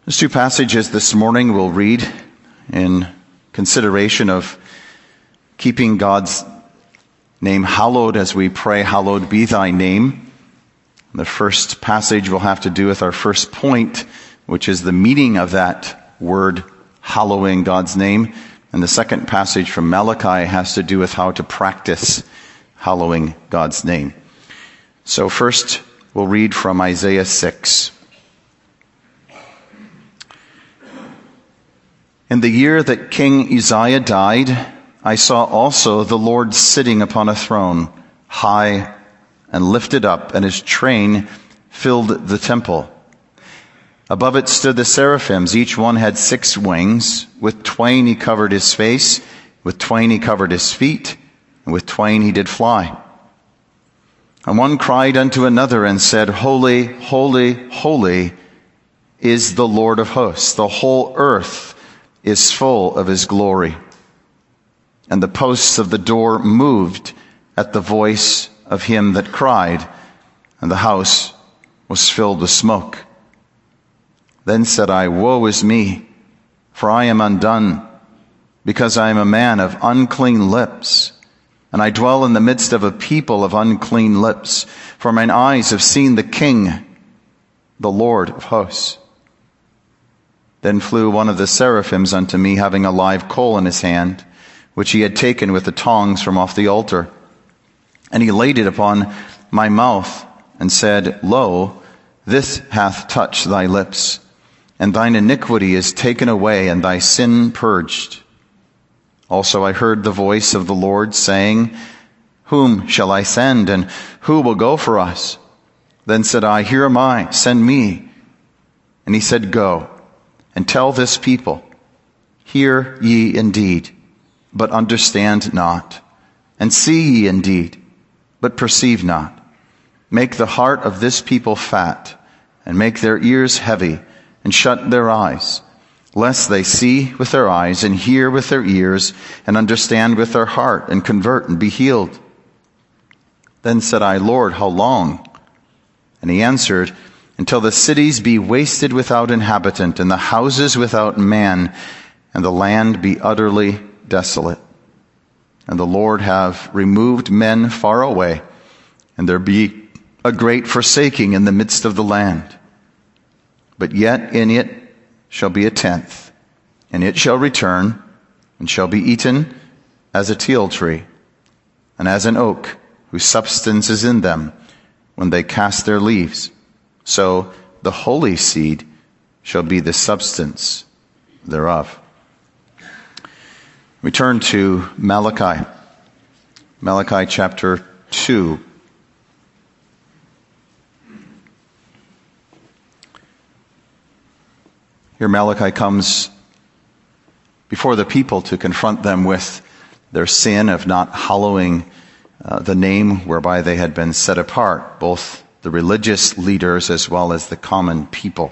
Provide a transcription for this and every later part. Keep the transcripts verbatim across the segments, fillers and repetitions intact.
Those two passages this morning we'll read in consideration of keeping God's name hallowed as we pray, hallowed be thy name. The first passage will have to do with our first point, which is the meaning of that word, hallowing God's name. And the second passage from Malachi has to do with how to practice hallowing God's name. So first, we'll read from Isaiah six. In the year that King Uzziah died, I saw also the Lord sitting upon a throne, high and lifted up, and his train filled the temple. Above it stood the seraphims. Each one had six wings. With twain he covered his face, with twain he covered his feet, and with twain he did fly. And one cried unto another and said, Holy, holy, holy is the Lord of hosts. The whole earth is full of his glory. And the posts of the door moved at the voice of him that cried, and the house was filled with smoke. Then said I, Woe is me, for I am undone, because I am a man of unclean lips, and I dwell in the midst of a people of unclean lips, for mine eyes have seen the King, the Lord of hosts. Then flew one of the seraphims unto me, having a live coal in his hand, which he had taken with the tongs from off the altar. And he laid it upon my mouth, and said, Lo, this hath touched thy lips, and thine iniquity is taken away, and thy sin purged. Also I heard the voice of the Lord saying, Whom shall I send, and who will go for us? Then said I, Here am I, send me. And he said, Go, and tell this people, Hear ye indeed, but understand not, and see ye indeed, but perceive not. Make the heart of this people fat, and make their ears heavy, and shut their eyes, lest they see with their eyes, and hear with their ears, and understand with their heart, and convert, and be healed. Then said I, Lord, how long? And he answered, Until the cities be wasted without inhabitant, and the houses without man, and the land be utterly desolate. And the Lord have removed men far away, and there be a great forsaking in the midst of the land. But yet in it shall be a tenth, and it shall return, and shall be eaten as a teil tree, and as an oak whose substance is in them, when they cast their leaves. So the holy seed shall be the substance thereof. We turn to Malachi. Malachi chapter two. Here Malachi comes before the people to confront them with their sin of not hallowing uh, the name whereby they had been set apart, both the religious leaders as well as the common people.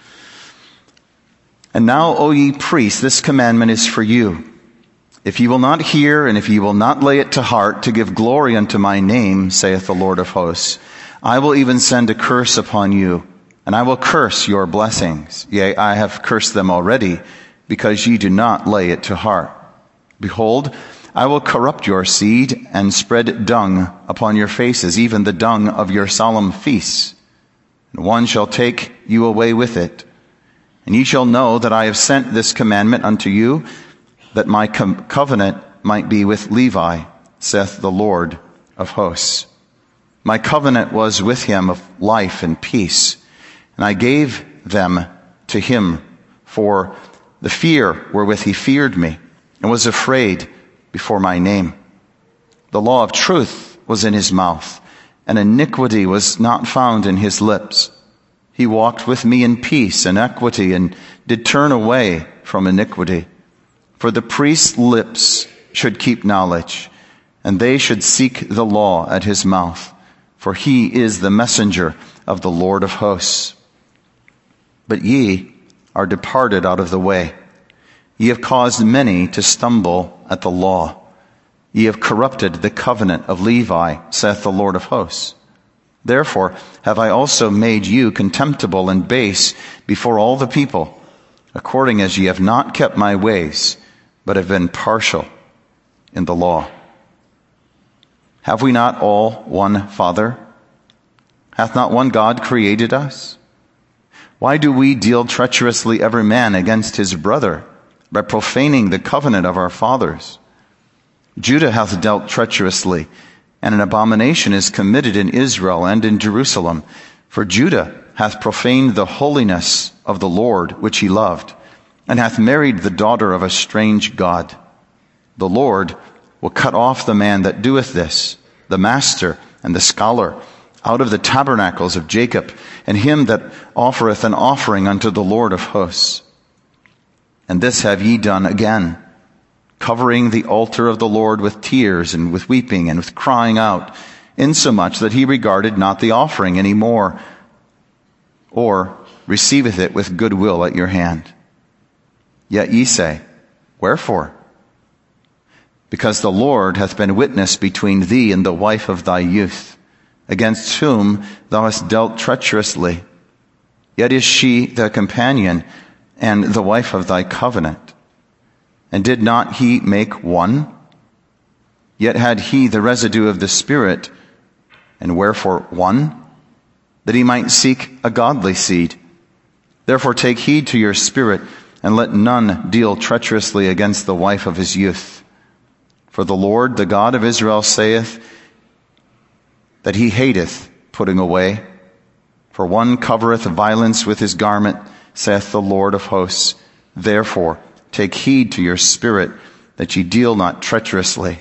And now, O ye priests, this commandment is for you. If ye will not hear, and if ye will not lay it to heart, to give glory unto my name, saith the Lord of hosts, I will even send a curse upon you, and I will curse your blessings. Yea, I have cursed them already, because ye do not lay it to heart. Behold, I will corrupt your seed, and spread dung upon your faces, even the dung of your solemn feasts. And one shall take you away with it. And ye shall know that I have sent this commandment unto you, that my com- covenant might be with Levi, saith the Lord of hosts. My covenant was with him of life and peace, and I gave them to him for the fear wherewith he feared me, and was afraid before my name. The law of truth was in his mouth, and iniquity was not found in his lips. He walked with me in peace and equity, and did turn away from iniquity. For the priest's lips should keep knowledge, and they should seek the law at his mouth, for he is the messenger of the Lord of hosts. But ye are departed out of the way. Ye have caused many to stumble at the law. Ye have corrupted the covenant of Levi, saith the Lord of hosts. Therefore have I also made you contemptible and base before all the people, according as ye have not kept my ways, but have been partial in the law. Have we not all one Father? Hath not one God created us? Why do we deal treacherously every man against his brother, by profaning the covenant of our fathers? Judah hath dealt treacherously, and an abomination is committed in Israel and in Jerusalem. For Judah hath profaned the holiness of the Lord which he loved, and hath married the daughter of a strange god. The Lord will cut off the man that doeth this, the master and the scholar, out of the tabernacles of Jacob, and him that offereth an offering unto the Lord of hosts. And this have ye done again, covering the altar of the Lord with tears and with weeping and with crying out, insomuch that he regarded not the offering any more, or receiveth it with good will at your hand. Yet ye say, Wherefore? Because the Lord hath been witness between thee and the wife of thy youth, against whom thou hast dealt treacherously. Yet is she the companion and the wife of thy covenant. And did not he make one? Yet had he the residue of the Spirit, and wherefore one? That he might seek a godly seed. Therefore take heed to your spirit, and let none deal treacherously against the wife of his youth. For the Lord, the God of Israel, saith that he hateth putting away. For one covereth violence with his garment, saith the Lord of hosts. Therefore take heed to your spirit, that ye deal not treacherously.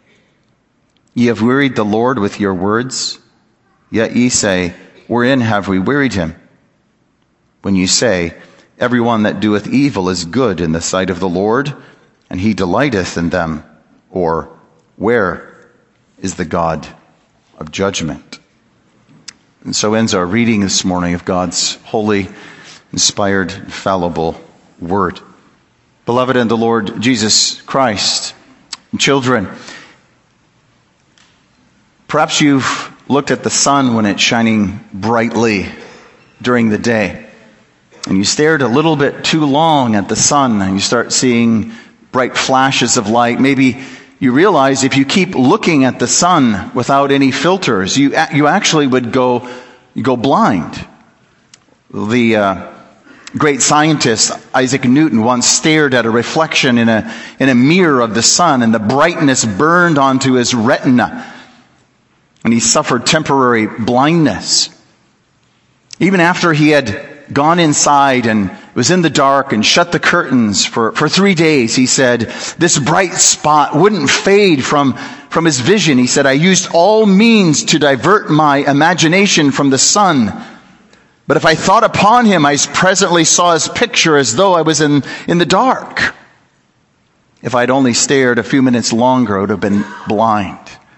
Ye have wearied the Lord with your words, yet ye say, Wherein have we wearied him? When ye say, Every one that doeth evil is good in the sight of the Lord, and he delighteth in them. Or, where is the God of judgment? And so ends our reading this morning of God's holy, inspired, infallible word. Beloved in the Lord Jesus Christ, children, perhaps you've looked at the sun when it's shining brightly during the day, and you stared a little bit too long at the sun, and you start seeing bright flashes of light. Maybe you realize if you keep looking at the sun without any filters, you you actually would go you go blind. The uh, great scientist Isaac Newton once stared at a reflection in a in a mirror of the sun, and the brightness burned onto his retina, and he suffered temporary blindness. Even after he had gone inside and was in the dark and shut the curtains for, for three days, he said, this bright spot wouldn't fade from, from his vision. He said, I used all means to divert my imagination from the sun. But if I thought upon him, I presently saw his picture as though I was in, in the dark. If I'd only stared a few minutes longer, I would have been blind.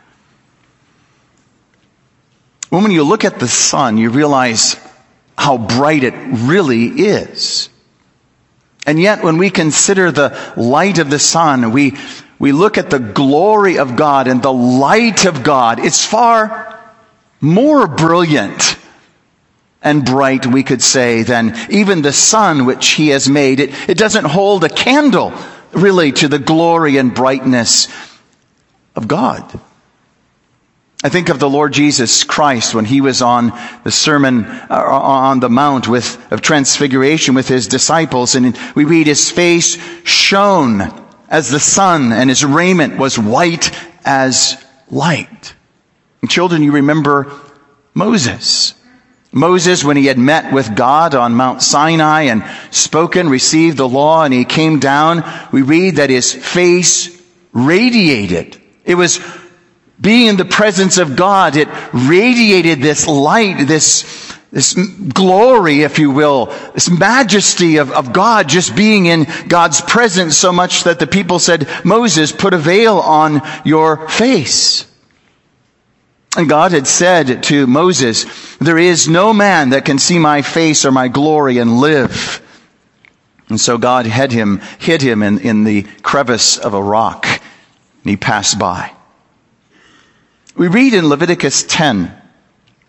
When you look at the sun, you realize how bright it really is. And yet when we consider the light of the sun, we, we look at the glory of God and the light of God. It's far more brilliant and bright, we could say, than even the sun which he has made. It, it doesn't hold a candle, really, to the glory and brightness of God. I think of the Lord Jesus Christ when he was on the Sermon on the Mount with, of Transfiguration with his disciples, and we read his face shone as the sun, and his raiment was white as light. And children, you remember Moses. Moses, when he had met with God on Mount Sinai and spoken, received the law, and he came down, we read that his face radiated. It was being in the presence of God, it radiated this light, this, this glory, if you will, this majesty of, of God, just being in God's presence, so much that the people said, Moses, put a veil on your face. And God had said to Moses, there is no man that can see my face or my glory and live. And so God hid him, hid him in, in the crevice of a rock, and he passed by. We read in Leviticus ten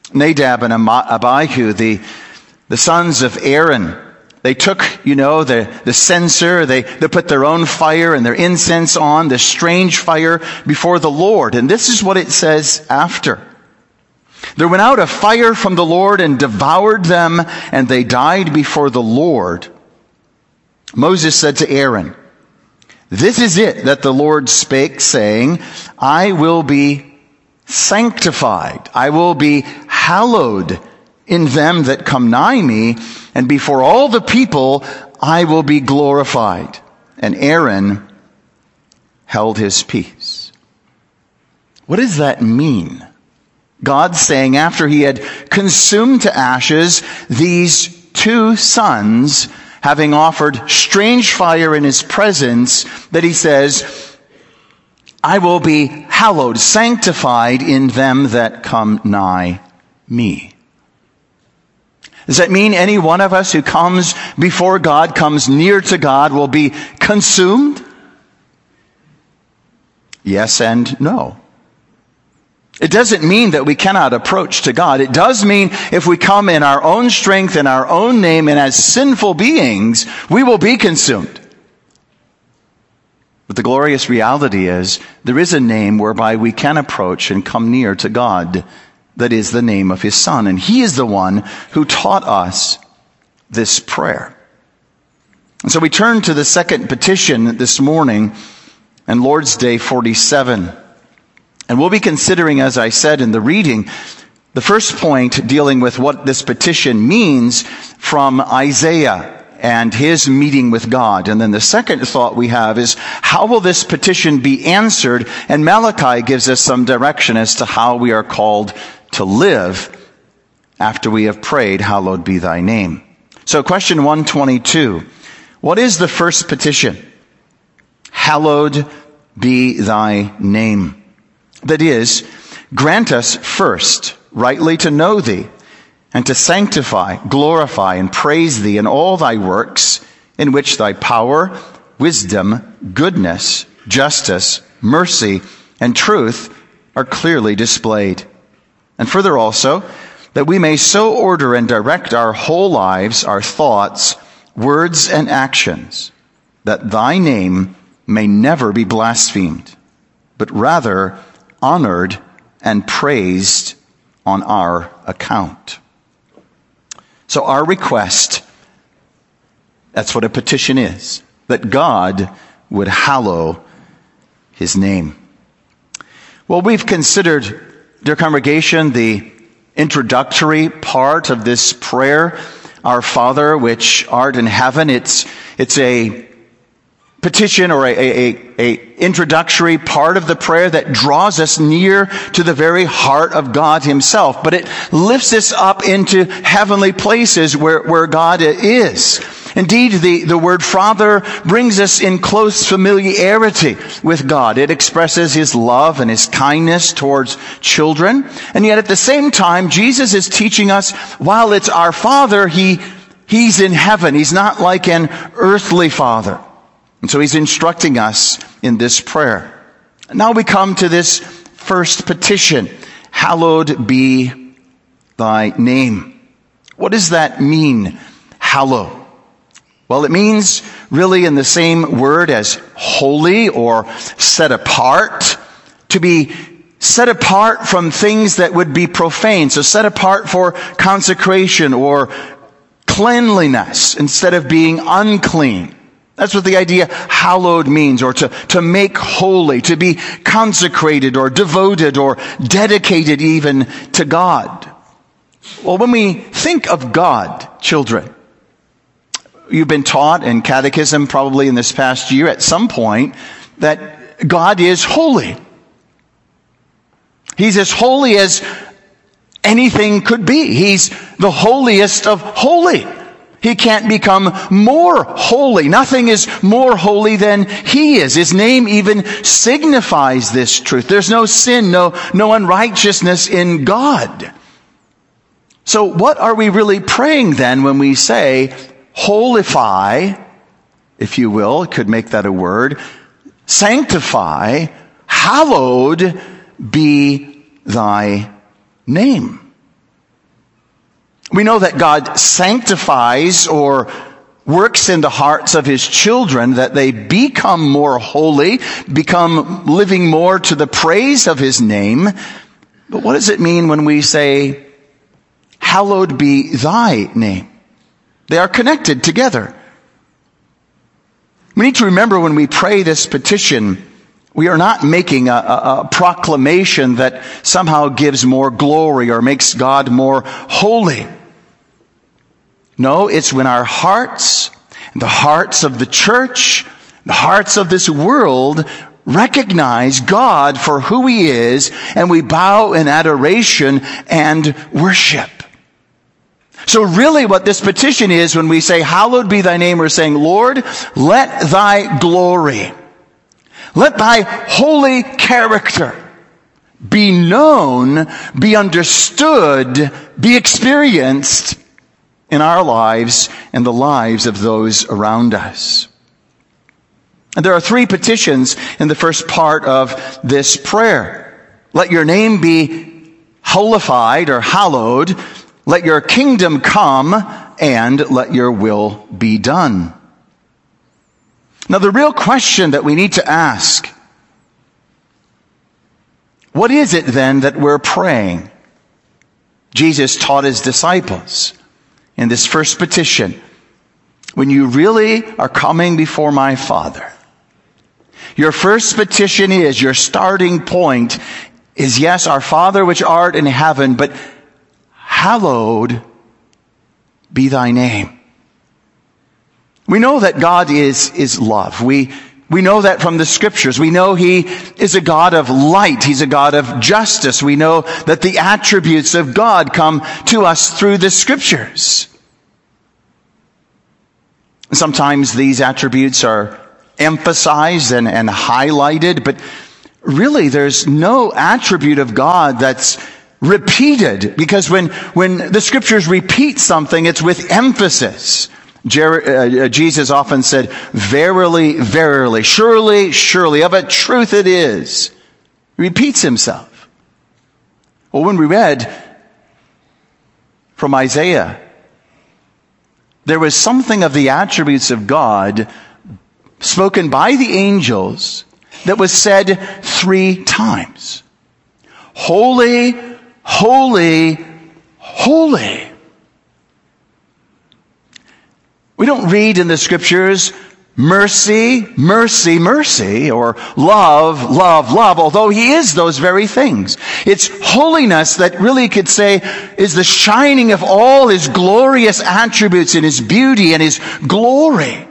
Nadab and Abihu, the, the sons of Aaron, they took, you know, the, the censer, they, they put their own fire and their incense on, this strange fire before the Lord. And this is what it says after. There went out a fire from the Lord and devoured them, and they died before the Lord. Moses said to Aaron, "This is it that the Lord spake, saying, I will be sanctified, I will be hallowed in them that come nigh me, and before all the people I will be glorified." And Aaron held his peace. What does that mean? God saying, after he had consumed to ashes these two sons, having offered strange fire in his presence, that he says, I will be hallowed, sanctified in them that come nigh me. Does that mean any one of us who comes before God, comes near to God, will be consumed? Yes and no. It doesn't mean that we cannot approach to God. It does mean if we come in our own strength, in our own name, and as sinful beings, we will be consumed. But the glorious reality is, there is a name whereby we can approach and come near to God. That is the name of his Son. And he is the one who taught us this prayer. And so we turn to the second petition this morning and Lord's Day forty-seven. And we'll be considering, as I said in the reading, the first point dealing with what this petition means from Isaiah and his meeting with God. And then the second thought we have is, how will this petition be answered? And Malachi gives us some direction as to how we are called to live after we have prayed, hallowed be thy name. So question one twenty-two. What is the first petition? Hallowed be thy name. That is, grant us first rightly to know thee, and to sanctify, glorify, and praise thee in all thy works, in which thy power, wisdom, goodness, justice, mercy, and truth are clearly displayed. And further also, that we may so order and direct our whole lives, our thoughts, words, and actions, that thy name may never be blasphemed, but rather honored and praised on our account. So our request, that's what a petition is, that God would hallow his name. Well, we've considered, dear congregation, the introductory part of this prayer, Our Father which art in heaven. It's, it's a petition or a, a, a introductory part of the prayer that draws us near to the very heart of God himself. But it lifts us up into heavenly places where, where God is. Indeed, the, the word Father brings us in close familiarity with God. It expresses his love and his kindness towards children. And yet at the same time, Jesus is teaching us, while it's our Father, he, he's in heaven. He's not like an earthly father. And so he's instructing us in this prayer. Now we come to this first petition. Hallowed be thy name. What does that mean, hallow? Well, it means really in the same word as holy or set apart. To be set apart from things that would be profane. So set apart for consecration or cleanliness instead of being unclean. That's what the idea hallowed means, or to, to make holy, to be consecrated or devoted or dedicated even to God. Well, when we think of God, children, you've been taught in catechism probably in this past year at some point that God is holy. He's as holy as anything could be. He's the holiest of holy. He can't become more holy. Nothing is more holy than he is. His name even signifies this truth. There's no sin, no, no unrighteousness in God. So what are we really praying then when we say, holify, if you will, could make that a word, sanctify, hallowed be thy name? We know that God sanctifies or works in the hearts of his children, that they become more holy, become living more to the praise of his name. But what does it mean when we say, hallowed be thy name? They are connected together. We need to remember when we pray this petition, we are not making a, a, a proclamation that somehow gives more glory or makes God more holy. No, it's when our hearts, the hearts of the church, the hearts of this world recognize God for who he is, and we bow in adoration and worship. So really what this petition is, when we say, hallowed be thy name, we're saying, Lord, let thy glory, let thy holy character be known, be understood, be experienced in our lives and the lives of those around us. And there are three petitions in the first part of this prayer. Let your name be holified or hallowed. Let your kingdom come, and let your will be done. Now, the real question that we need to ask, what is it then that we're praying? Jesus taught his disciples in this first petition, when you really are coming before my Father, your first petition is, your starting point is, yes, our Father which art in heaven, but hallowed be thy name. We know that God is, is love. We, we know that from the scriptures. We know he is a God of light. He's a God of justice. We know that the attributes of God come to us through the scriptures. Sometimes these attributes are emphasized and, and highlighted, but really there's no attribute of God that's repeated, because when, when the scriptures repeat something, it's with emphasis. Jer- uh, Jesus often said, verily, verily, surely, surely, of a truth it is. He repeats himself. Well, when we read from Isaiah, there was something of the attributes of God spoken by the angels that was said three times. Holy, holy, holy. We don't read in the scriptures mercy, mercy, mercy, or love, love, love, although he is those very things. It's holiness that really could say is the shining of all his glorious attributes and his beauty and his glory.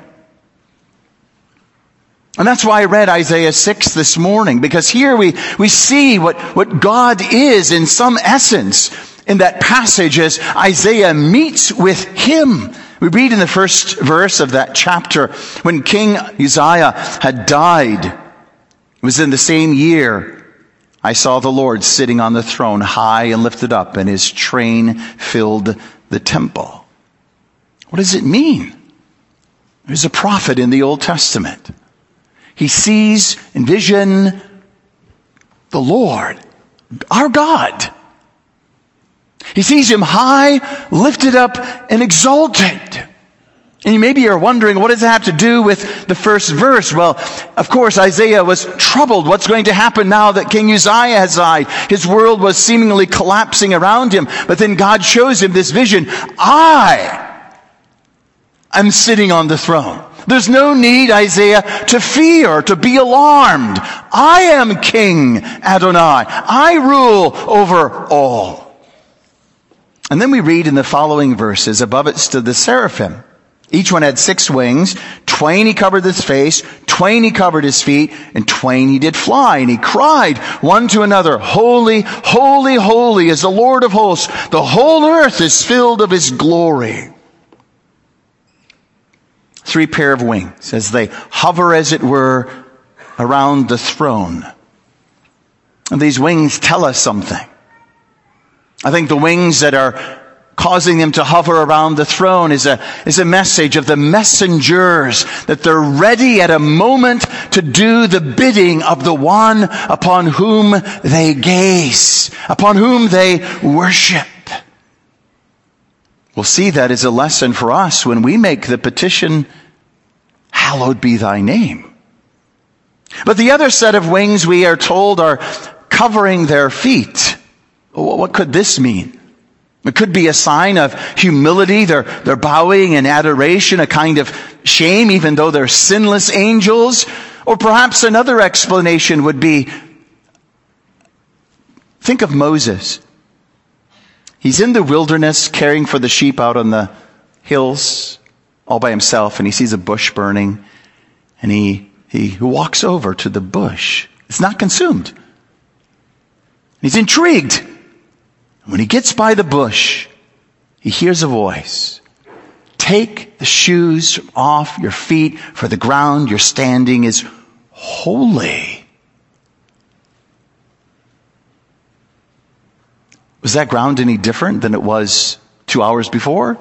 And that's why I read Isaiah six this morning, because here we, we see what, what God is in some essence in that passage as Isaiah meets with him. We read in the first verse of that chapter, when King Uzziah had died, it was in the same year, I saw the Lord sitting on the throne, high and lifted up, and his train filled the temple. What does it mean? There's a prophet in the Old Testament. He sees in vision the Lord, our God. He sees him high, lifted up, and exalted. And you maybe are wondering, what does that have to do with the first verse? Well, of course, Isaiah was troubled. What's going to happen now that King Uzziah has died? His world was seemingly collapsing around him. But then God shows him this vision. I am sitting on the throne. There's no need, Isaiah, to fear, to be alarmed. I am King Adonai. I rule over all. And then we read in the following verses, above it stood the seraphim. Each one had six wings. Twain he covered his face, twain he covered his feet, and twain he did fly. And he cried one to another, Holy, holy, holy is the Lord of hosts. The whole earth is filled of his glory. Three pair of wings as they hover, as it were, around the throne. And these wings tell us something. I think the wings that are causing them to hover around the throne is a, is a message of the messengers, that they're ready at a moment to do the bidding of the one upon whom they gaze, upon whom they worship. We'll see that as a lesson for us when we make the petition, hallowed be thy name. But the other set of wings, we are told, are covering their feet. What could this mean? It could be a sign of humility. They're, they're bowing in adoration, a kind of shame, even though they're sinless angels. Or perhaps another explanation would be, think of Moses. He's in the wilderness caring for the sheep out on the hills all by himself, and he sees a bush burning, and he, he walks over to the bush. It's not consumed. He's intrigued. When he gets by the bush, he hears a voice. Take the shoes off your feet, for the ground you're standing is holy. Was that ground any different than it was two hours before?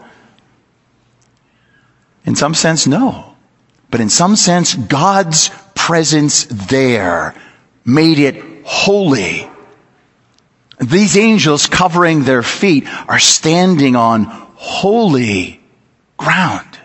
In some sense, no. But in some sense, God's presence there made it holy. These angels covering their feet are standing on holy ground.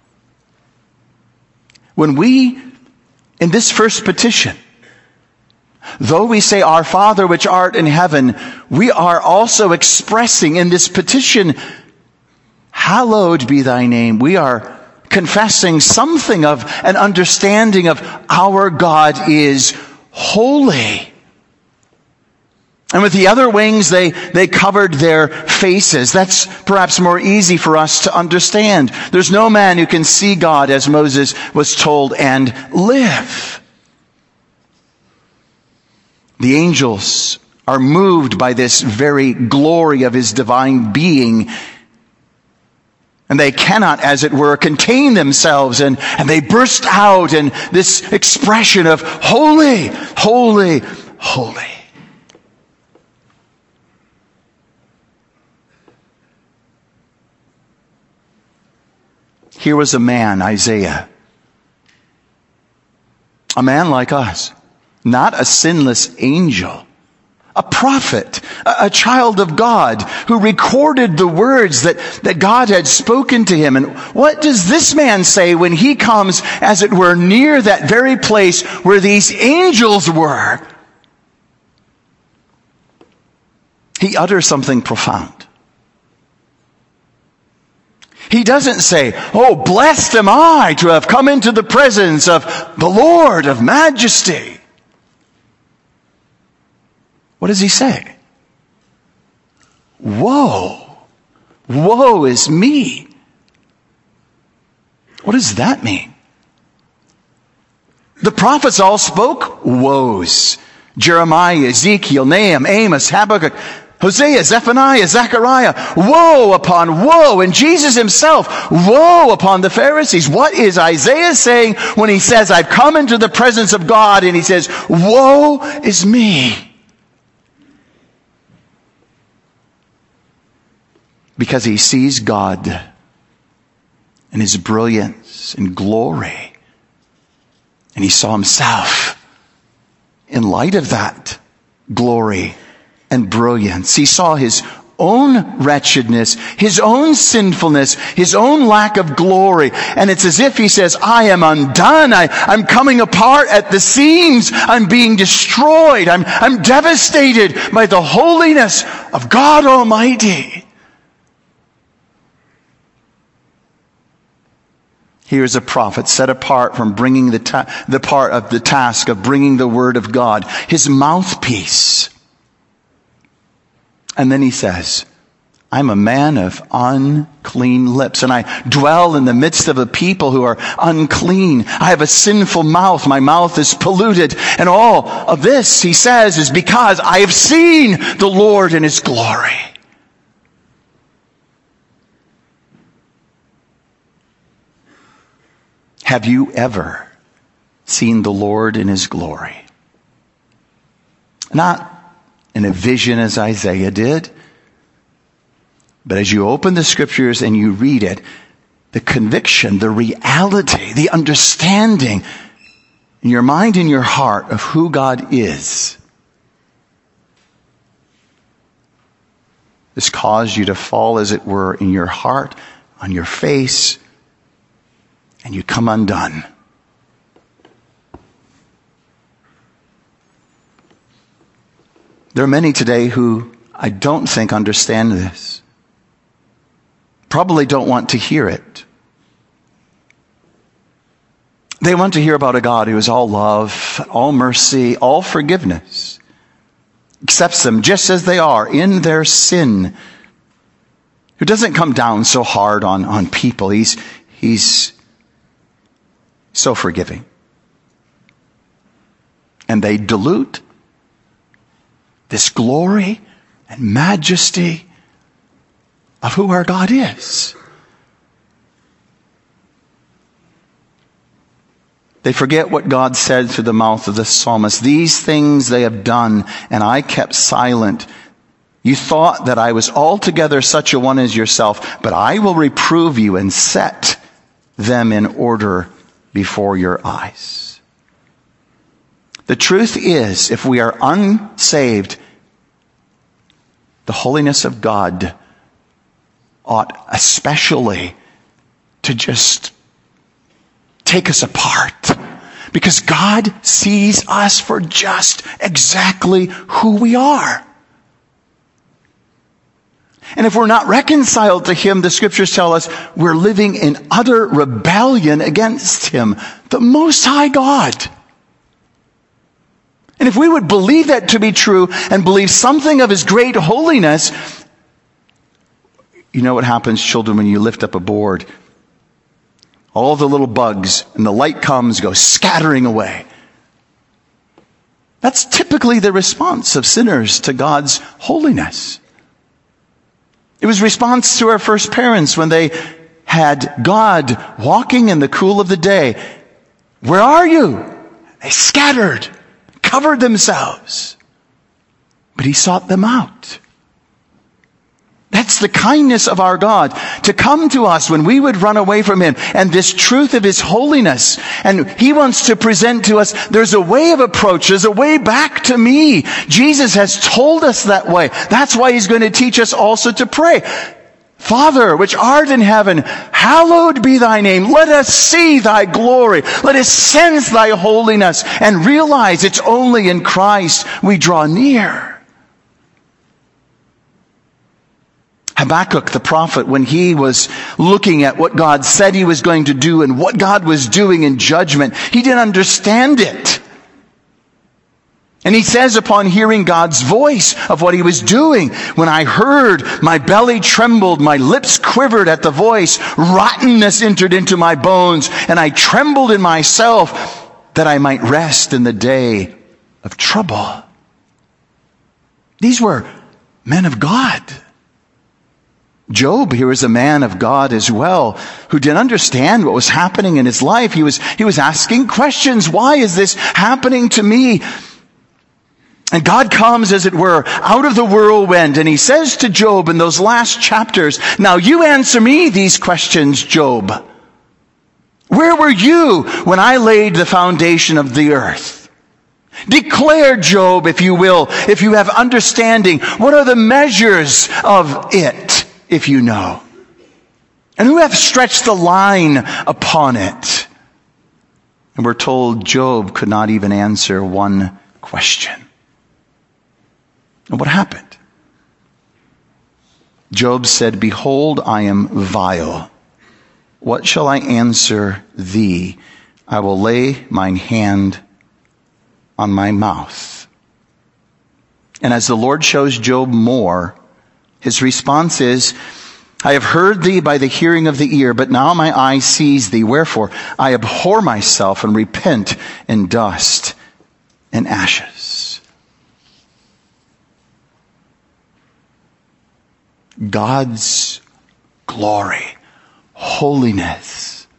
When we, in this first petition, though we say, Our Father which art in heaven, we are also expressing in this petition, hallowed be thy name. We are confessing something of an understanding of our God is holy. And with the other wings, they, they covered their faces. That's perhaps more easy for us to understand. There's no man who can see God, as Moses was told, and live. The angels are moved by this very glory of his divine being. And they cannot, as it were, contain themselves. And, and they burst out in this expression of holy, holy, holy. Here was a man, Isaiah. A man like us. Not a sinless angel. A prophet. A, a child of God who recorded the words that, that God had spoken to him. And what does this man say when he comes, as it were, near that very place where these angels were? He utters something profound. He doesn't say, oh, blessed am I to have come into the presence of the Lord of majesty. What does he say? Woe, woe is me. What does that mean? The prophets all spoke woes. Jeremiah, Ezekiel, Nahum, Amos, Habakkuk, Hosea, Zephaniah, Zechariah, woe upon woe. And Jesus himself, woe upon the Pharisees. What is Isaiah saying when he says, I've come into the presence of God, and he says, woe is me? Because he sees God and his brilliance and glory. And he saw himself in light of that glory and brilliance. He saw his own wretchedness, his own sinfulness, his own lack of glory. And it's as if he says, I am undone. I, I'm coming apart at the seams. I'm being destroyed. I'm, I'm devastated by the holiness of God Almighty. Here's a prophet set apart from bringing the, ta- the part of the task of bringing the word of God, his mouthpiece. And then he says, I'm a man of unclean lips, and I dwell in the midst of a people who are unclean. I have a sinful mouth. My mouth is polluted. And all of this, he says, is because I have seen the Lord in his glory. Have you ever seen the Lord in his glory? Not in a vision as Isaiah did, but as you open the scriptures and you read it, the conviction, the reality, the understanding in your mind and your heart of who God is. has caused you to fall, as it were, in your heart, on your face, and you come undone. There are many today who I don't think understand this. Probably don't want to hear it. They want to hear about a God who is all love, all mercy, all forgiveness. Accepts them just as they are in their sin. Who doesn't come down so hard on, on people. He's, he's so forgiving. And they dilute this glory and majesty of who our God is. They forget what God said through the mouth of the psalmist. These things they have done, and I kept silent. You thought that I was altogether such a one as yourself, but I will reprove you and set them in order before your eyes. The truth is, if we are unsaved, the holiness of God ought especially to just take us apart. Because God sees us for just exactly who we are. And if we're not reconciled to Him, the Scriptures tell us we're living in utter rebellion against Him, the Most High God. And if we would believe that to be true and believe something of His great holiness, you know what happens, children, when you lift up a board? All the little bugs, and the light comes, go scattering away. That's typically the response of sinners to God's holiness. It was response to our first parents when they had God walking in the cool of the day. Where are you? They scattered, covered themselves. But He sought them out. That's the kindness of our God, to come to us when we would run away from Him, and this truth of His holiness. And He wants to present to us, there's a way of approach, there's a way back to me. Jesus has told us that way. That's why He's going to teach us also to pray. Father, which art in heaven, hallowed be Thy name. Let us see Thy glory. Let us sense Thy holiness and realize it's only in Christ we draw near. Habakkuk the prophet, when he was looking at what God said He was going to do and what God was doing in judgment, he didn't understand it. And he says, upon hearing God's voice of what He was doing, when I heard, my belly trembled, my lips quivered at the voice, rottenness entered into my bones, and I trembled in myself that I might rest in the day of trouble. These were men of God. Job here is a man of God as well, who didn't understand what was happening in his life. He was, he was asking questions. Why is this happening to me? And God comes, as it were, out of the whirlwind, and He says to Job in those last chapters, now you answer me these questions, Job. Where were you when I laid the foundation of the earth? Declare, Job, if you will, if you have understanding, what are the measures of it? If you know. And who hath stretched the line upon it? And we're told Job could not even answer one question. And what happened? Job said, behold, I am vile. What shall I answer thee? I will lay mine hand on my mouth. And as the Lord shows Job more, his response is, I have heard thee by the hearing of the ear, but now my eye sees thee. Wherefore, I abhor myself and repent in dust and ashes. God's glory, holiness.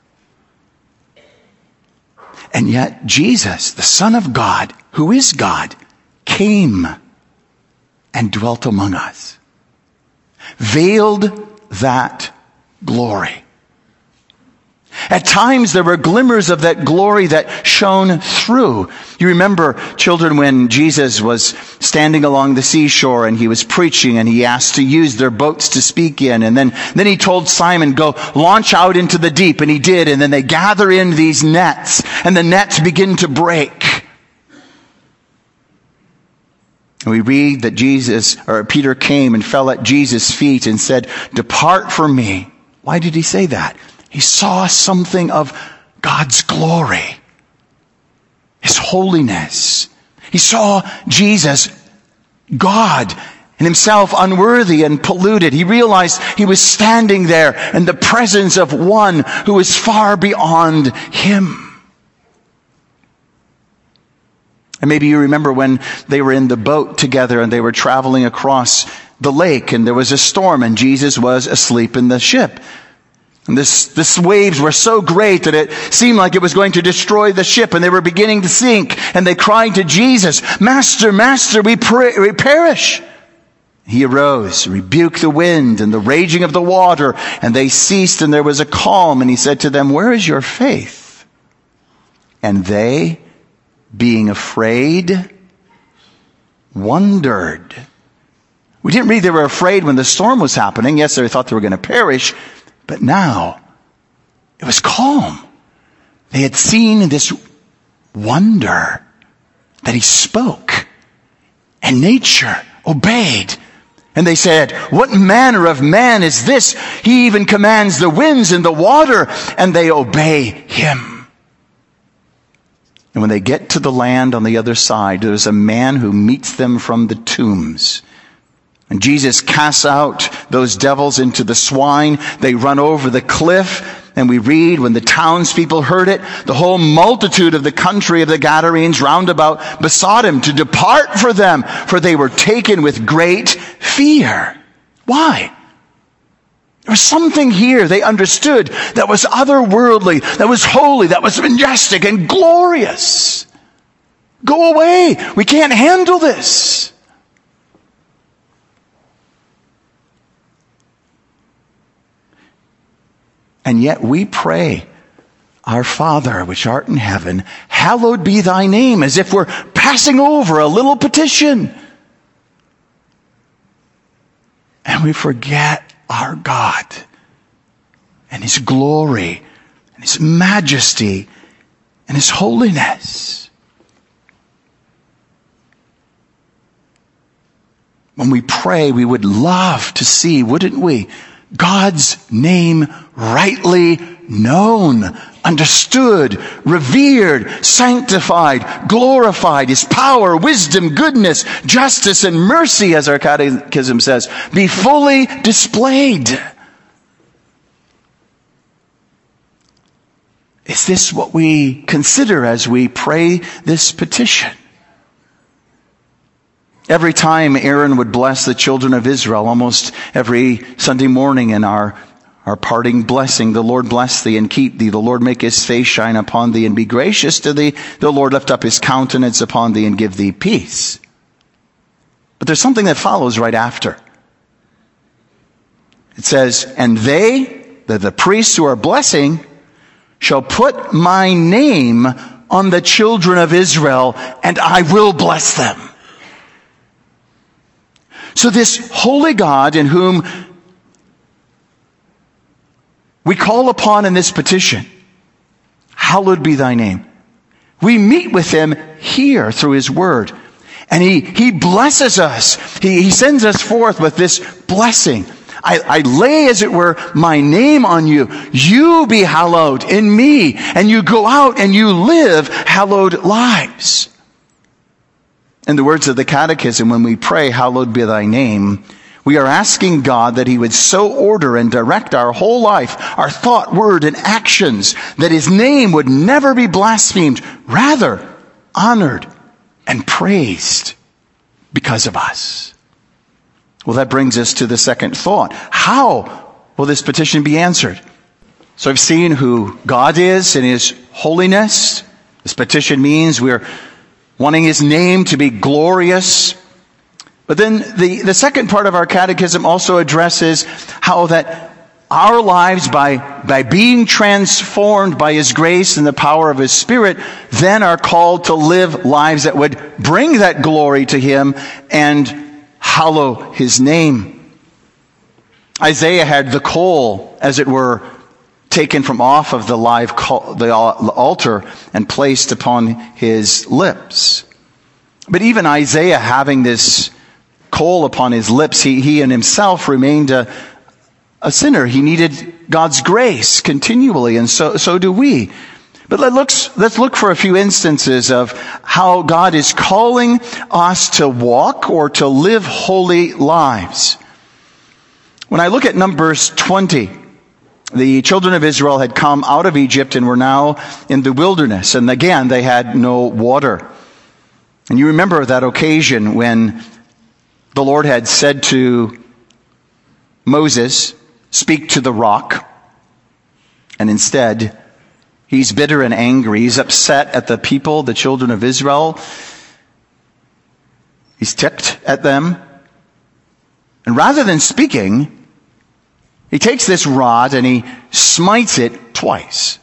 And yet Jesus, the Son of God, who is God, came and dwelt among us. Veiled that glory. At times there were glimmers of that glory that shone through. You remember, children, when Jesus was standing along the seashore and he was preaching and he asked to use their boats to speak in. And then, then he told Simon, go launch out into the deep. And he did. And then they gather in these nets and the nets begin to break. And we read that Jesus, or Peter came and fell at Jesus' feet and said, depart from me. Why did he say that? He saw something of God's glory, His holiness. He saw Jesus, God, and himself unworthy and polluted. He realized he was standing there in the presence of one who was far beyond him. And maybe you remember when they were in the boat together and they were traveling across the lake and there was a storm and Jesus was asleep in the ship. And this, this waves were so great that it seemed like it was going to destroy the ship and they were beginning to sink. And they cried to Jesus, Master, Master, we, pray, we perish. He arose, rebuked the wind and the raging of the water, and they ceased and there was a calm. And he said to them, where is your faith? And they, being afraid, wondered. We didn't read they were afraid when the storm was happening. Yes, they thought they were going to perish. But now, it was calm. They had seen this wonder that he spoke. And nature obeyed. And they said, what manner of man is this? He even commands the winds and the water, and they obey him. And when they get to the land on the other side, there's a man who meets them from the tombs. And Jesus casts out those devils into the swine. They run over the cliff. And we read, when the townspeople heard it, the whole multitude of the country of the Gadarenes round about besought him to depart from them, for they were taken with great fear. Why? There was something here they understood that was otherworldly, that was holy, that was majestic and glorious. Go away. We can't handle this. And yet we pray, our Father, which art in heaven, hallowed be thy name, as if we're passing over a little petition. And we forget our God and his glory and his majesty and his holiness. When we pray, we would love to see, wouldn't we, God's name rightly known, understood, revered, sanctified, glorified, his power, wisdom, goodness, justice, and mercy, as our catechism says, be fully displayed. Is this what we consider as we pray this petition? Every time Aaron would bless the children of Israel, almost every Sunday morning in our, our parting blessing, the Lord bless thee and keep thee. The Lord make his face shine upon thee and be gracious to thee. The Lord lift up his countenance upon thee and give thee peace. But there's something that follows right after. It says, and they, the, the priests who are blessing, shall put my name on the children of Israel, and I will bless them. So this holy God in whom we call upon in this petition, hallowed be thy name. We meet with him here through his word. And he, he blesses us. He, he sends us forth with this blessing. I, I lay, as it were, my name on you. You be hallowed in me. And you go out and you live hallowed lives. In the words of the Catechism, when we pray, hallowed be thy name, we are asking God that he would so order and direct our whole life, our thought, word, and actions, that his name would never be blasphemed, rather honored and praised because of us. Well, that brings us to the second thought. How will this petition be answered? So I've seen who God is in his holiness. This petition means we're wanting his name to be glorious. But then the, the second part of our catechism also addresses how that our lives, by, by being transformed by His grace and the power of His Spirit, then are called to live lives that would bring that glory to Him and hallow His name. Isaiah had the coal, as it were, taken from off of the live col- the altar and placed upon his lips. But even Isaiah having this coal upon his lips, he, he in himself remained a, a sinner. He needed God's grace continually, and so, so do we. But let, let's, let's look for a few instances of how God is calling us to walk or to live holy lives. When I look at Numbers twenty, the children of Israel had come out of Egypt and were now in the wilderness. And again, they had no water. And you remember that occasion when the Lord had said to Moses, "Speak to the rock." And instead, he's bitter and angry. He's upset at the people, the children of Israel. He's ticked at them. And rather than speaking, he takes this rod and he smites it twice.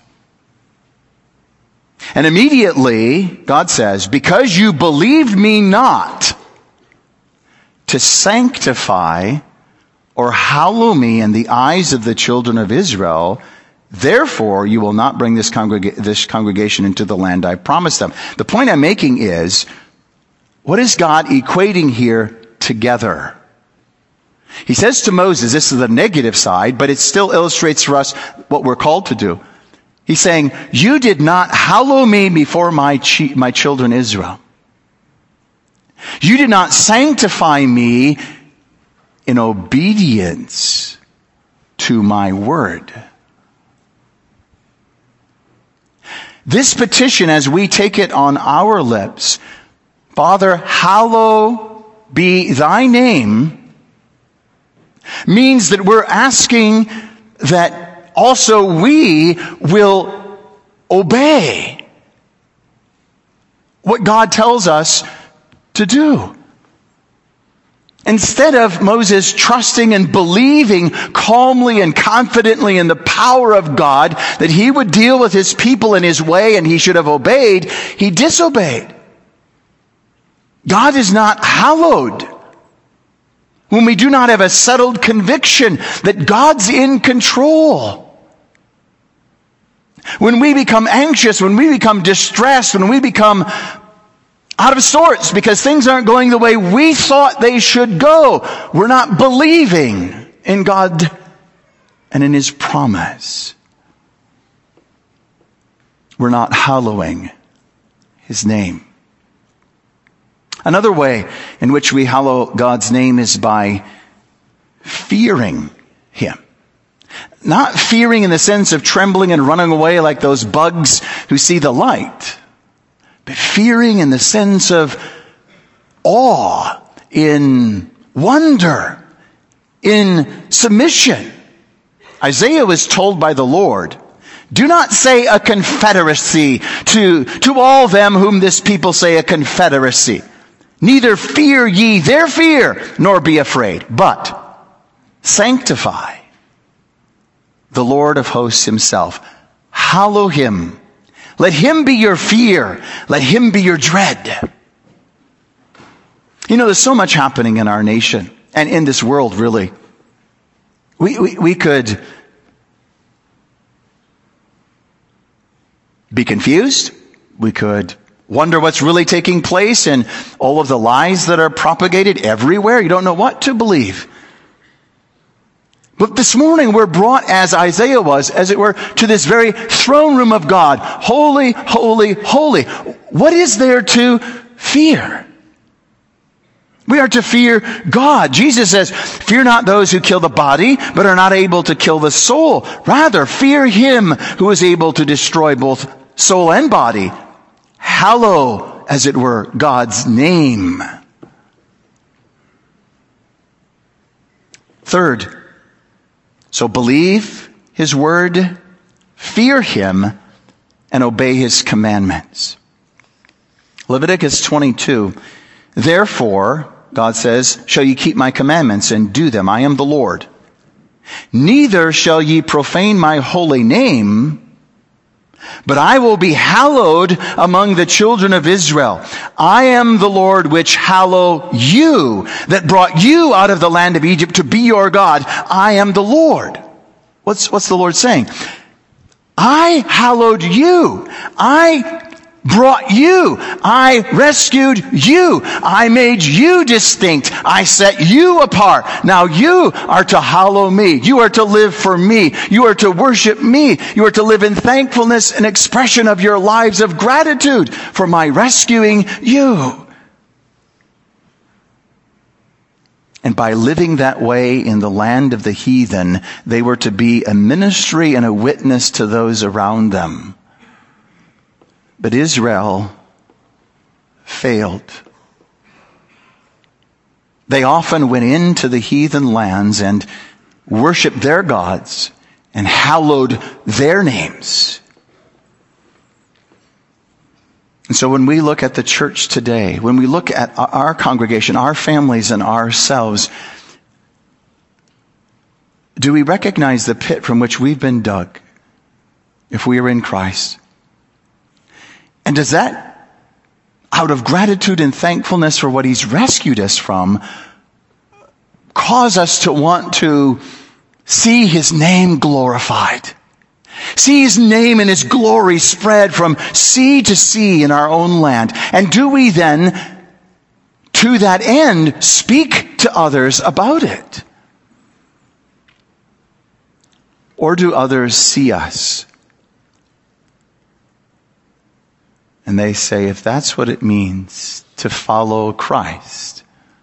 And immediately, God says, "Because you believed me not to sanctify or hallow me in the eyes of the children of Israel, therefore you will not bring this, congreg- this congregation into the land I promised them." The point I'm making is, what is God equating here together? He says to Moses, this is the negative side, but it still illustrates for us what we're called to do. He's saying, you did not hallow me before my, chi- my children Israel. You did not sanctify me in obedience to my word. This petition, as we take it on our lips, Father, hallow be thy name, means that we're asking that also we will obey what God tells us to do. Instead of Moses trusting and believing calmly and confidently in the power of God that he would deal with his people in his way and he should have obeyed, he disobeyed. God is not hallowed when we do not have a settled conviction that God's in control. When we become anxious, when we become distressed, when we become out of sorts because things aren't going the way we thought they should go, we're not believing in God and in His promise. We're not hallowing His name. Another way in which we hallow God's name is by fearing Him. Not fearing in the sense of trembling and running away like those bugs who see the light, but fearing in the sense of awe, in wonder, in submission. Isaiah was told by the Lord, do not say a confederacy to, to all them whom this people say a confederacy. Neither fear ye their fear, nor be afraid, but sanctify the Lord of hosts Himself. Hallow Him. Let Him be your fear. Let Him be your dread. You know, there's so much happening in our nation and in this world, really. We, we, we could be confused. We could wonder what's really taking place and all of the lies that are propagated everywhere. You don't know what to believe. But this morning we're brought, as Isaiah was, as it were, to this very throne room of God. Holy, holy, holy. What is there to fear? We are to fear God. Jesus says, fear not those who kill the body, but are not able to kill the soul. Rather, fear Him who is able to destroy both soul and body. Hallow, as it were, God's name. Third, so believe His word, fear Him, and obey His commandments. Leviticus twenty-two, therefore, God says, shall you keep my commandments and do them. I am the Lord. Neither shall ye profane my holy name, but I will be hallowed among the children of Israel. I am the Lord which hallow you, that brought you out of the land of Egypt to be your God. I am the Lord. What's, what's the Lord saying? I hallowed you. I brought you. I rescued you. I made you distinct. I set you apart. Now you are to hallow me. You are to live for me. You are to worship me. You are to live in thankfulness and expression of your lives of gratitude for my rescuing you. And by living that way in the land of the heathen, they were to be a ministry and a witness to those around them. But Israel failed. They often went into the heathen lands and worshiped their gods and hallowed their names. And so when we look at the church today, when we look at our congregation, our families, and ourselves, do we recognize the pit from which we've been dug if we are in Christ? And does that, out of gratitude and thankfulness for what He's rescued us from, cause us to want to see His name glorified? See His name and His glory spread from sea to sea in our own land? And do we then, to that end, speak to others about it? Or do others see us and they say, if that's what it means to follow Christ,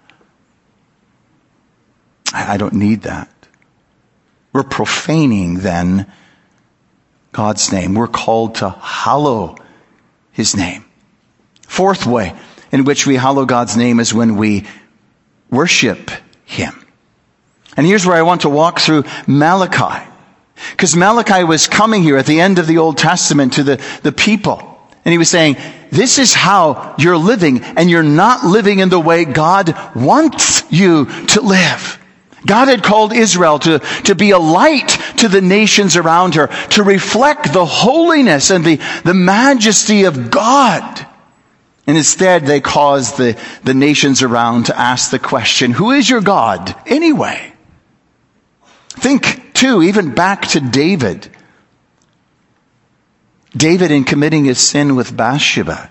I don't need that. We're profaning then God's name. We're called to hallow His name. Fourth way in which we hallow God's name is when we worship Him. And here's where I want to walk through Malachi. Because Malachi was coming here at the end of the Old Testament to the, the people. And he was saying, this is how you're living, and you're not living in the way God wants you to live. God had called Israel to, to be a light to the nations around her, to reflect the holiness and the, the majesty of God. And instead, they caused the, the nations around to ask the question, who is your God anyway? Think, too, even back to David. David, in committing his sin with Bathsheba,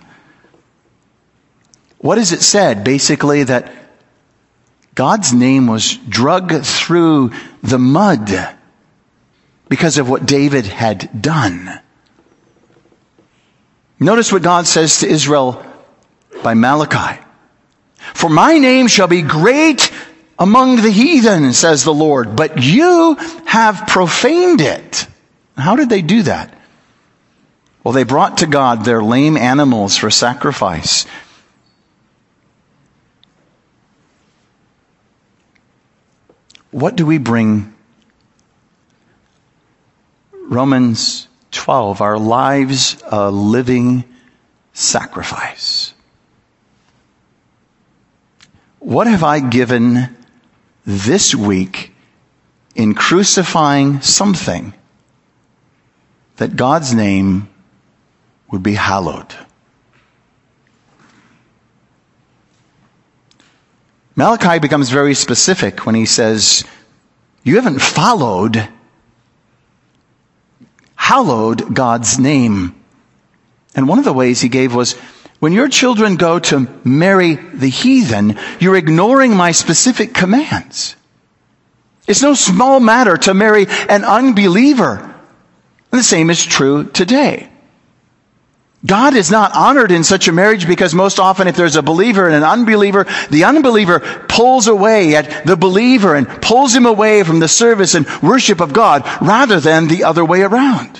what is it said? Basically that God's name was dragged through the mud because of what David had done. Notice what God says to Israel by Malachi. For my name shall be great among the heathen, says the Lord, but you have profaned it. How did they do that? Well, they brought to God their lame animals for sacrifice. What do we bring? Romans twelve, our lives a living sacrifice. What have I given this week in crucifying something that God's name would be hallowed? Malachi becomes very specific when he says, you haven't followed, hallowed God's name. And one of the ways he gave was, when your children go to marry the heathen, you're ignoring my specific commands. It's no small matter to marry an unbeliever. And the same is true today. God is not honored in such a marriage because most often if there's a believer and an unbeliever, the unbeliever pulls away at the believer and pulls him away from the service and worship of God rather than the other way around.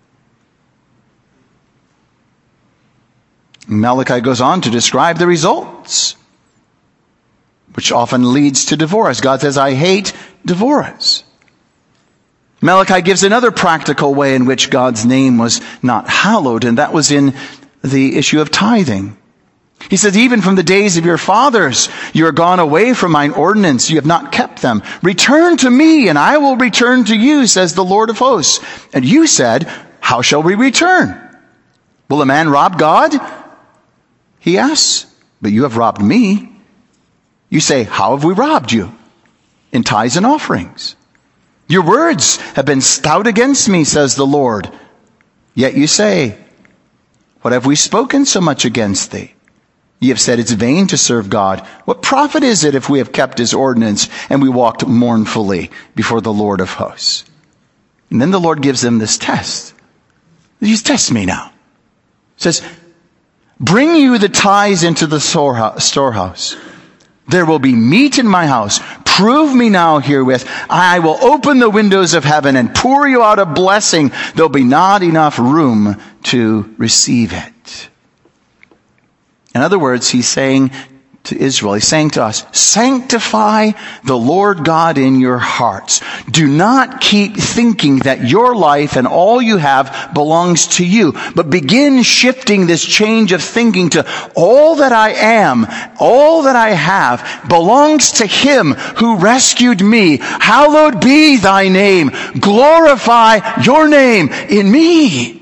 Malachi goes on to describe the results, which often leads to divorce. God says, I hate divorce. Malachi gives another practical way in which God's name was not hallowed, and that was in the issue of tithing. He says, even from the days of your fathers, you are gone away from mine ordinance. You have not kept them. Return to me, and I will return to you, says the Lord of hosts. And you said, how shall we return? Will a man rob God? He asks, but you have robbed me. You say, how have we robbed you? In tithes and offerings. Your words have been stout against me, says the Lord. Yet you say, what have we spoken so much against thee? Ye have said it's vain to serve God. What profit is it if we have kept his ordinance and we walked mournfully before the Lord of hosts? And then the Lord gives them this test. He says, test me now. He says, bring you the tithes into the storehouse. There will be meat in my house. Prove me now herewith. I will open the windows of heaven and pour you out a blessing. There'll be not enough room to receive it. In other words, he's saying to Israel, he's saying to us, sanctify the Lord God in your hearts. Do not keep thinking that your life and all you have belongs to you, but begin shifting this change of thinking to all that I am, all that I have belongs to him who rescued me. Hallowed be thy name. Glorify your name in me.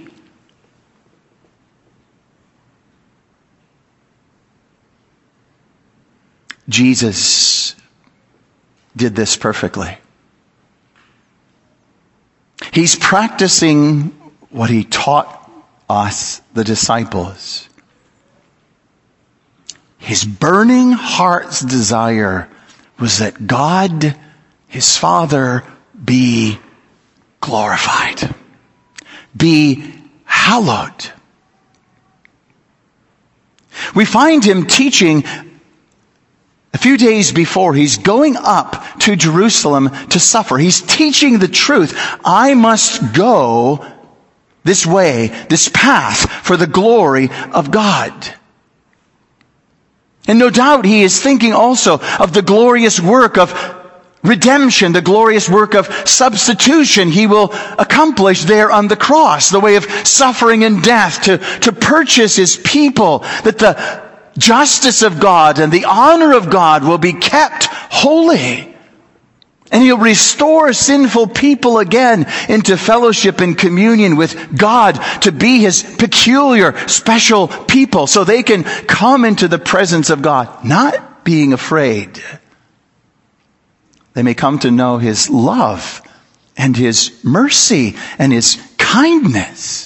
Jesus did this perfectly. He's practicing what he taught us, the disciples. His burning heart's desire was that God, his Father, be glorified, be hallowed. We find him teaching a few days before. He's going up to Jerusalem to suffer. He's teaching the truth. I must go this way, this path, for the glory of God. And no doubt he is thinking also of the glorious work of redemption, the glorious work of substitution he will accomplish there on the cross, the way of suffering and death to, to purchase his people, that the justice of God and the honor of God will be kept holy. And he'll restore sinful people again into fellowship and communion with God, to be his peculiar, special people, so they can come into the presence of God, not being afraid. They may come to know his love and his mercy and his kindness.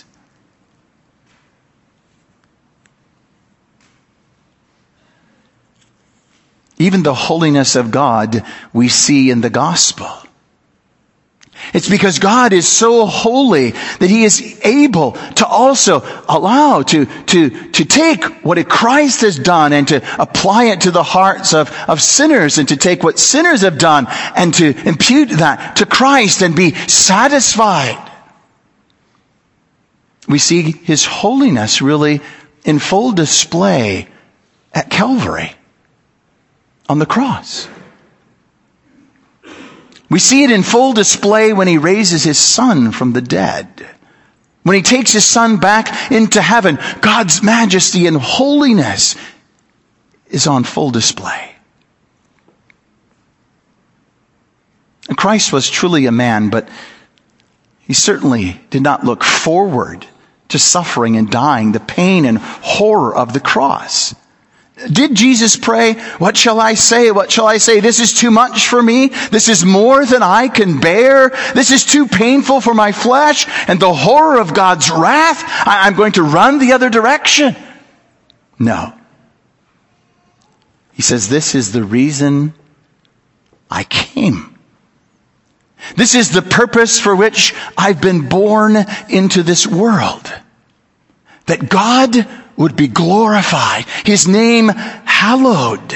Even the holiness of God we see in the gospel. It's because God is so holy that he is able to also allow to, to, to take what Christ has done and to apply it to the hearts of, of sinners, and to take what sinners have done and to impute that to Christ and be satisfied. We see his holiness really in full display at Calvary, on the cross. We see it in full display when he raises his son from the dead. When he takes his son back into heaven, God's majesty and holiness is on full display. And Christ was truly a man, but he certainly did not look forward to suffering and dying, the pain and horror of the cross. Did Jesus pray, what shall I say? What shall I say? This is too much for me. This is more than I can bear. This is too painful for my flesh. And the horror of God's wrath, I'm going to run the other direction. No. He says, this is the reason I came. This is the purpose for which I've been born into this world. That God would be glorified, his name hallowed.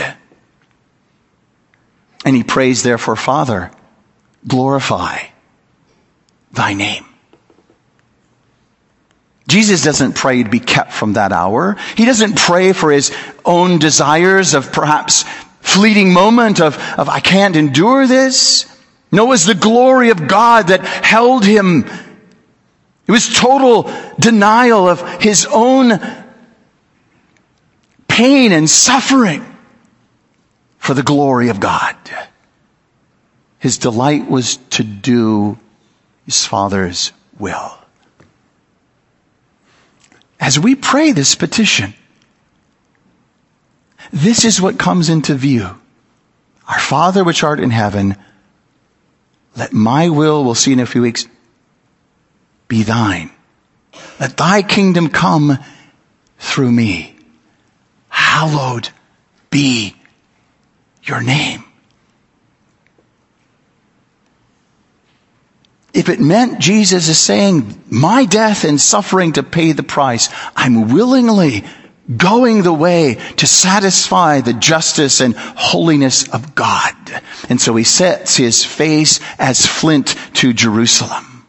And he prays, therefore, Father, glorify thy name. Jesus doesn't pray to be kept from that hour. He doesn't pray for his own desires of perhaps fleeting moment of, of I can't endure this. No, it was the glory of God that held him. It was total denial of his own pain and suffering for the glory of God. His delight was to do his Father's will. As we pray this petition, this is what comes into view. Our Father which art in heaven, let my will, we'll see in a few weeks, be thine. Let thy kingdom come through me. Hallowed be your name. If it meant Jesus is saying, my death and suffering to pay the price, I'm willingly going the way to satisfy the justice and holiness of God. And so he sets his face as flint to Jerusalem.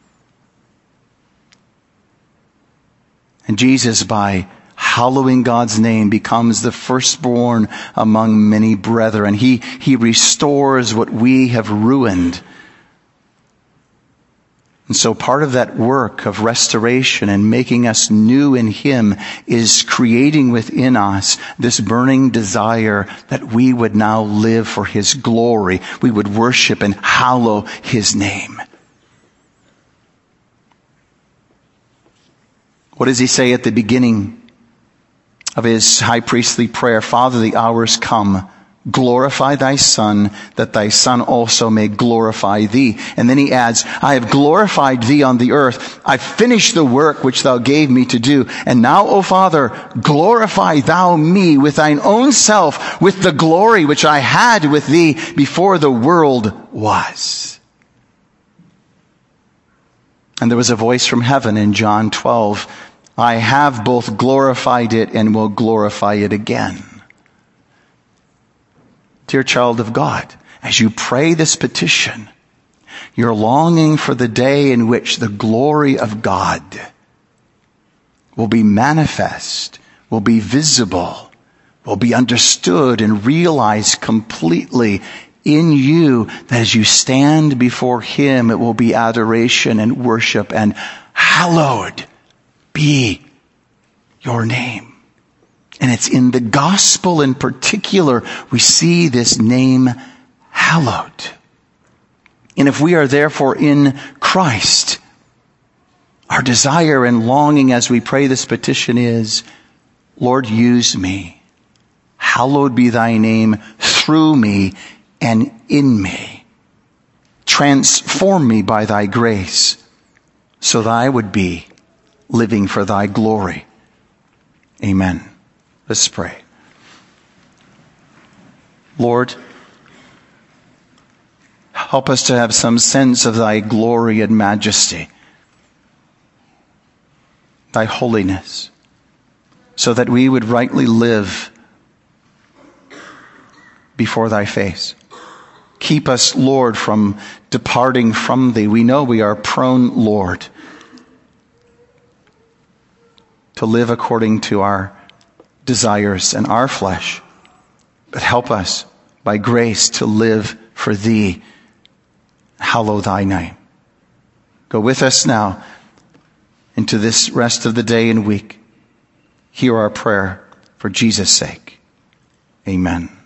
And Jesus, by hallowing God's name, becomes the firstborn among many brethren. He, he restores what we have ruined. And so part of that work of restoration and making us new in him is creating within us this burning desire that we would now live for his glory. We would worship and hallow his name. What does he say at the beginning of his high priestly prayer? Father, the hour is come. Glorify thy Son, that thy Son also may glorify thee. And then he adds, I have glorified thee on the earth. I finished the work which thou gave me to do. And now, O Father, glorify thou me with thine own self, with the glory which I had with thee before the world was. And there was a voice from heaven in John twelve. I have both glorified it and will glorify it again. Dear child of God, as you pray this petition, you're longing for the day in which the glory of God will be manifest, will be visible, will be understood and realized completely in you, that as you stand before him, it will be adoration and worship, and hallowed be your name. And it's in the gospel in particular we see this name hallowed. And if we are therefore in Christ, our desire and longing as we pray this petition is, Lord, use me. Hallowed be thy name through me and in me. Transform me by thy grace so that I would be living for thy glory. Amen. Let's pray. Lord, help us to have some sense of thy glory and majesty, thy holiness, so that we would rightly live before thy face. Keep us, Lord, from departing from thee. We know we are prone, Lord, to live according to our desires and our flesh. But help us by grace to live for thee. Hallow thy name. Go with us now into this rest of the day and week. Hear our prayer for Jesus' sake. Amen.